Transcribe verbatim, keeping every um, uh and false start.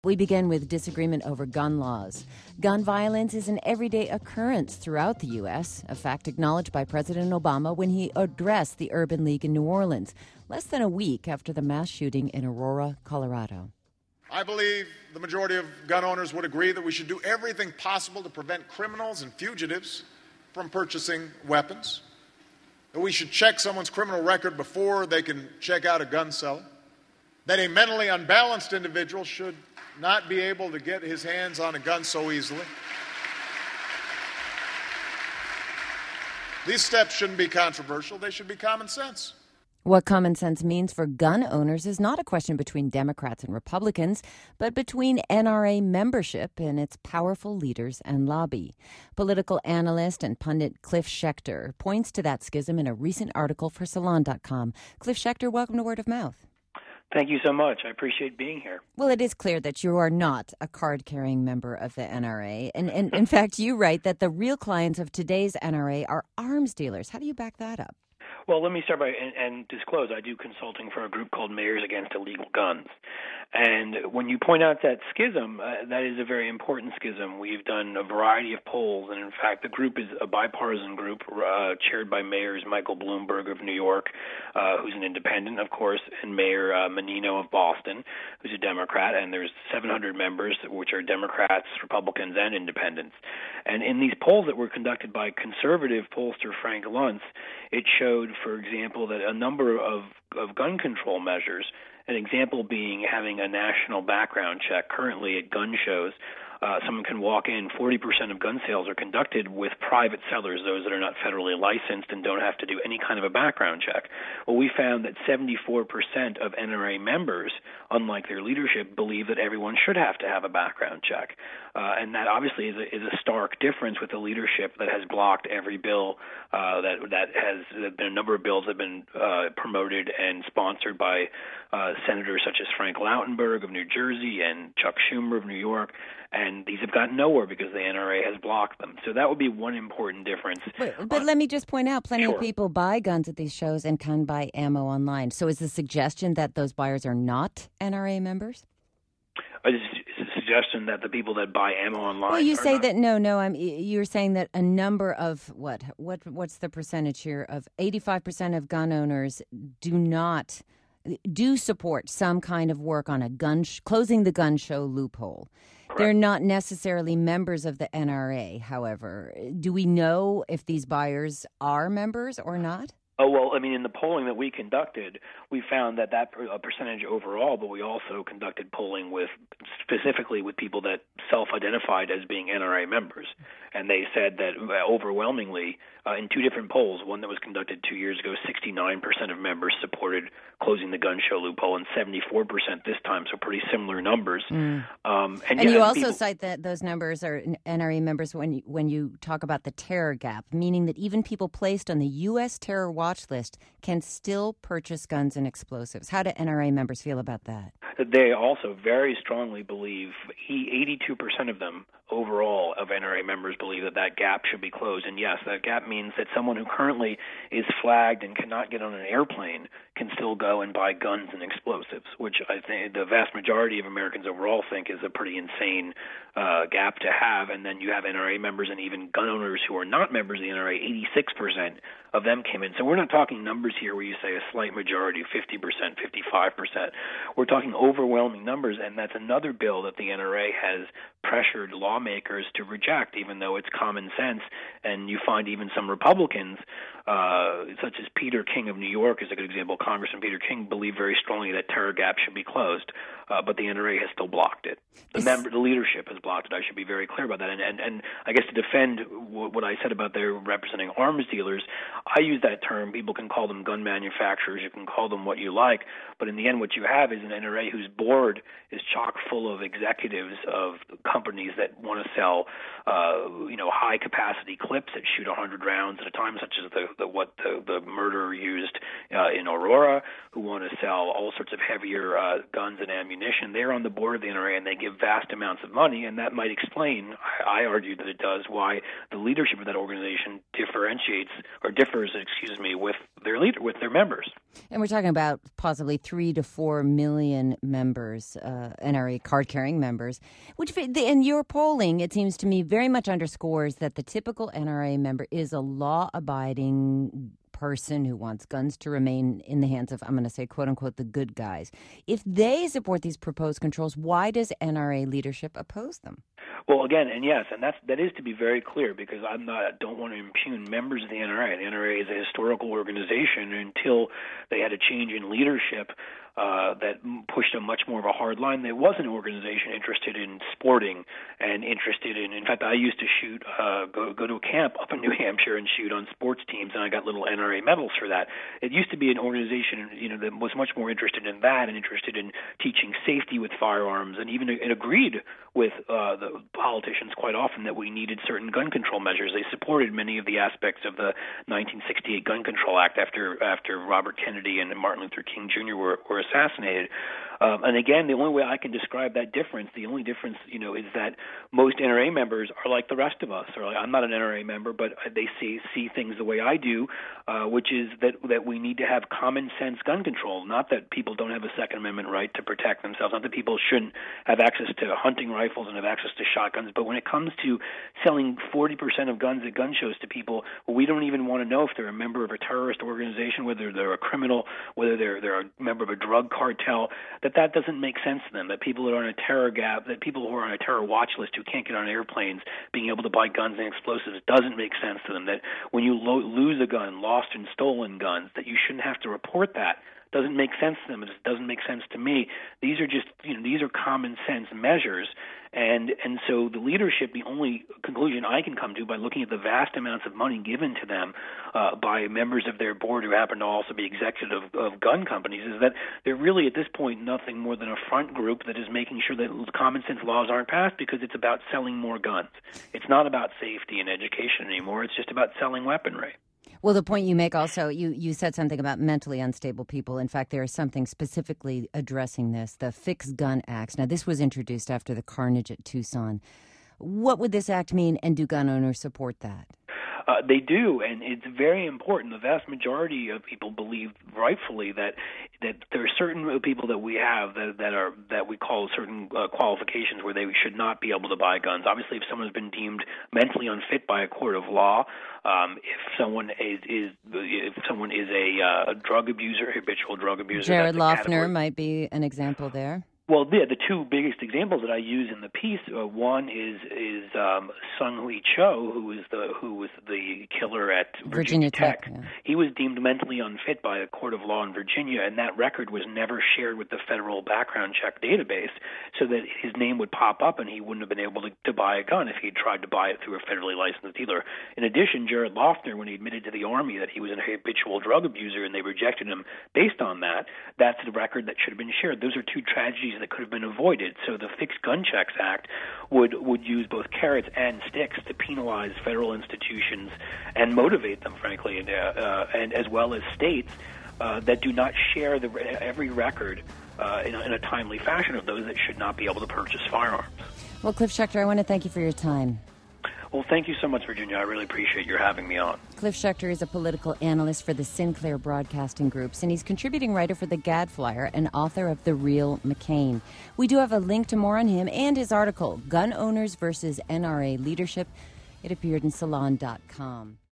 We begin with disagreement over gun laws. Gun violence is an everyday occurrence throughout the U S, a fact acknowledged by President Obama when he addressed the Urban League in New Orleans, less than a week after the mass shooting in Aurora, Colorado. I believe the majority of gun owners would agree that we should do everything possible to prevent criminals and fugitives from purchasing weapons, that we should check someone's criminal record before they can check out a gun seller, that a mentally unbalanced individual should not be able to get his hands on a gun so easily. These steps shouldn't be controversial. They should be common sense. What common sense means for gun owners is not a question between Democrats and Republicans, but between N R A membership and its powerful leaders and lobby. Political analyst and pundit Cliff Schecter points to that schism in a recent article for Salon dot com. Cliff Schecter, welcome to Word of Mouth. Thank you so much. I appreciate being here. Well, it is clear that you are not a card-carrying member of the N R A. And, and in fact, you write that the real clients of today's N R A are arms dealers. How do you back that up? Well, let me start by and, and disclose I do consulting for a group called Mayors Against Illegal Guns. And when you point out that schism, uh, that is a very important schism. We've done a variety of polls, and in fact, the group is a bipartisan group uh, chaired by Mayors Michael Bloomberg of New York, uh, who's an independent, of course, and Mayor uh, Menino of Boston, who's a Democrat, and there's seven hundred members, which are Democrats, Republicans, and independents. And in these polls that were conducted by conservative pollster Frank Luntz, it showed, for example, that a number of, of gun control measures, an example being having a national background check. Currently at gun shows, uh, someone can walk in, forty percent of gun sales are conducted with private sellers, those that are not federally licensed and don't have to do any kind of a background check. Well, we found that seventy-four percent of N R A members, unlike their leadership, believe that everyone should have to have a background check. Uh, and that obviously is a, is a stark difference with the leadership that has blocked every bill uh, that that has there have been a number of bills that have been uh, promoted and sponsored by uh, senators such as Frank Lautenberg of New Jersey and Chuck Schumer of New York, and these have gotten nowhere because the N R A has blocked them. So that would be one important difference. But, but uh, let me just point out, plenty sure. of people buy guns at these shows and can buy ammo online. So is the suggestion that those buyers are not N R A members? Is a suggestion that the people that buy ammo online. Well, you say not... that no, no. I'm. You're saying that a number of what? What? What's the percentage here? Of eighty-five percent of gun owners do not do support some kind of work on a gun sh- closing the gun show loophole. Correct. They're not necessarily members of the N R A. However, do we know if these buyers are members or not? Oh, well, I mean, in the polling that we conducted, we found that that a percentage overall, but we also conducted polling with specifically with people that self-identified as being N R A members. And they said that overwhelmingly, uh, in two different polls, one that was conducted two years ago, sixty-nine percent of members supported closing the gun show loophole and seventy-four percent this time, so pretty similar numbers. Mm. Um, and and yeah, you also people, cite that those numbers are N R A members when you, when you talk about the terror gap, meaning that even people placed on the U S terror watch list can still purchase guns and explosives. How do N R A members feel about that? They also very strongly believe, eighty-two percent of them overall of N R A members believe that that gap should be closed. And yes, that gap means that someone who currently is flagged and cannot get on an airplane can still go and buy guns and explosives, which I think the vast majority of Americans overall think is a pretty insane uh, gap to have. And then you have N R A members and even gun owners who are not members of the N R A, eighty-six percent of them came in. So we're not talking numbers here where you say a slight majority, fifty percent, fifty-five percent. We're talking overwhelming numbers, and that's another bill that the N R A has pressured lawmakers to reject, even though it's common sense. And you find even some Republicans, uh, such as Peter King of New York is a good example. Congressman Peter King believed very strongly that terror gap should be closed, uh, but the N R A has still blocked it. The member, the leadership has blocked it. I should be very clear about that. And and, and I guess to defend w- what I said about their representing arms dealers, I use that term. People can call them gun manufacturers. You can call them what you like. But in the end, what you have is an N R A whose board is chock full of executives of companies that want to sell, uh, you know, high-capacity clips that shoot one hundred rounds at a time, such as the, the what the, the murderer used uh, in Aurora, who want to sell all sorts of heavier uh, guns and ammunition. They're on the board of the N R A, and they give vast amounts of money, and that might explain, I, I argue that it does, why the leadership of that organization differentiates or differs, excuse me, with their leader, with their members. And we're talking about possibly three to four million members, uh, N R A card-carrying members, which in your polling, it seems to me, very much underscores that the typical N R A member is a law-abiding person who wants guns to remain in the hands of, I'm going to say, quote-unquote, the good guys. If they support these proposed controls, why does N R A leadership oppose them? Well, again, and yes, and that's that is to be very clear, because I'm not I don't want to impugn members of the N R A. The N R A is a historical organization. Until they had a change in leadership uh, that pushed a much more of a hard line, there was an organization interested in sporting and interested in. In fact, I used to shoot, uh, go go to a camp up in New Hampshire and shoot on sports teams, and I got little N R A medals for that. It used to be an organization, you know, that was much more interested in that and interested in teaching safety with firearms, and even it agreed with uh, the politicians quite often that we needed certain gun control measures. They supported many of the aspects of the nineteen sixty-eight Gun Control Act after after Robert Kennedy and Martin Luther King Junior were, were assassinated. Um, and again, the only way I can describe that difference, the only difference, you know, is that most N R A members are like the rest of us. Or like, I'm not an N R A member, but they see see things the way I do, uh, which is that that we need to have common sense gun control. Not that people don't have a Second Amendment right to protect themselves. Not that people shouldn't have access to hunting rifles and have access to shotguns. But when it comes to selling forty percent of guns at gun shows to people, well, we don't even want to know if they're a member of a terrorist organization, whether they're a criminal, whether they're they're a member of a drug cartel. That that doesn't make sense to them. That people that are on a terror gap, that people who are on a terror watch list who can't get on airplanes, being able to buy guns and explosives doesn't make sense to them. That when you lo- lose a gun, lost and stolen guns, that you shouldn't have to report that. Doesn't make sense to them. It doesn't make sense to me. These are just, you know, these are common sense measures. And and so the leadership, the only conclusion I can come to by looking at the vast amounts of money given to them uh, by members of their board who happen to also be executive of, of gun companies, is that they're really at this point nothing more than a front group that is making sure that common sense laws aren't passed because it's about selling more guns. It's not about safety and education anymore. It's just about selling weaponry. Well, the point you make also, you, you said something about mentally unstable people. In fact, there is something specifically addressing this, the Fix Gun Act. Now, this was introduced after the carnage at Tucson. What would this act mean, and do gun owners support that? Uh, they do, and it's very important. The vast majority of people believe, rightfully, that that there are certain people that we have that, that are that we call certain uh, qualifications where they should not be able to buy guns. Obviously, if someone has been deemed mentally unfit by a court of law, um, if someone is, is if someone is a, uh, a drug abuser, habitual drug abuser, Jared Loughner might be an example there. Well, the, the two biggest examples that I use in the piece, uh, one is is um, Sung Hui Cho, who was the who was the killer at Virginia, Virginia Tech. Tech yeah. He was deemed mentally unfit by a court of law in Virginia, and that record was never shared with the federal background check database, so that his name would pop up and he wouldn't have been able to, to buy a gun if he had tried to buy it through a federally licensed dealer. In addition, Jared Loughner, when he admitted to the Army that he was a habitual drug abuser and they rejected him based on that, that's the record that should have been shared. Those are two tragedies that could have been avoided. So the Fixed Gun Checks Act would would use both carrots and sticks to penalize federal institutions and motivate them, frankly, and, uh, uh, and as well as states uh, that do not share the every record uh, in, a, in a timely fashion of those that should not be able to purchase firearms. Well, Cliff Schechter, I want to thank you for your time. Well, thank you so much, Virginia. I really appreciate your having me on. Cliff Schechter is a political analyst for the Sinclair Broadcasting Groups, and he's contributing writer for the Gadflyer and author of The Real McCain. We do have a link to more on him and his article, Gun Owners versus N R A Leadership. It appeared in salon dot com.